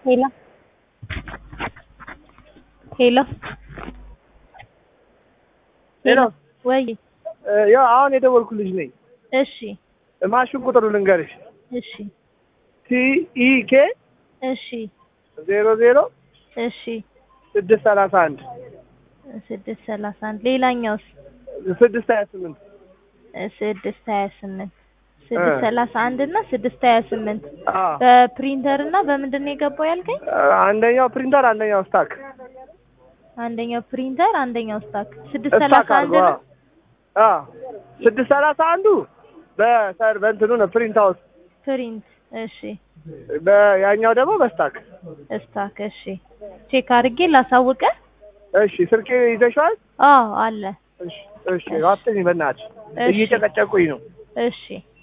Hello. Hello. ሄሎ ወይ ያው አሁን የደወልኩልሽ ነኝ። እሺ ማሽን ቁጥሩ ልንገርሽ። እሺ TEK እሺ 00 እሺ 631 631 ሌላኛውስ 628 628 631 እና 628 አዎ በፕሪንተር እና በምንድን ነው የገባው ያልከኝ? አንደኛው ፕሪንተር አንደኛው ስታክ አንደኛው ፕሪንተር አንደኛው ስታክ 631 ነው። አዎ 631 በእንትኑ ነው ፕሪንት አውት ፕሪንት እሺ በያኛው ደግሞ በስታክ ስታክ እሺ ቼክ አድርጌ ላሳውቀ። እሺ ስልኬ ይዘሽዋል? አዎ አለ። እሺ አትኝ በእናትሽ እየጨቀጨቁኝ ነው። እሺ